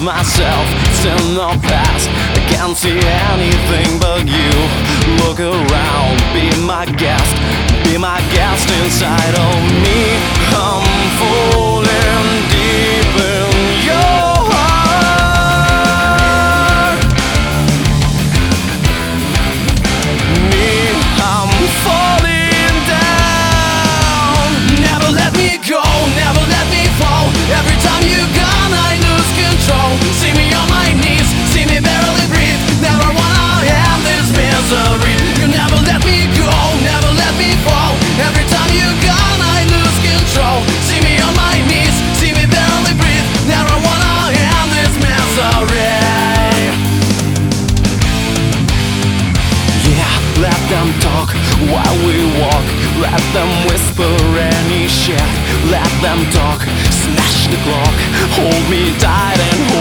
myself, it's in the past. I can't see anything but you. Look around, be my guest inside of me. I'm falling deep in your heart. Me, I'm falling down. Never let me go, never let me fall. Every time you're gone, I lose control. See me on my knees, see me barely breathe. Never wanna end this misery. You never let me go, never let me fall. Every time you're gone, I lose control. See me on my knees, see me barely breathe. Never wanna end this misery. Yeah, let them talk while we walk. Let them whisper any shit. Let them talk, smash the clock. Hold me tight and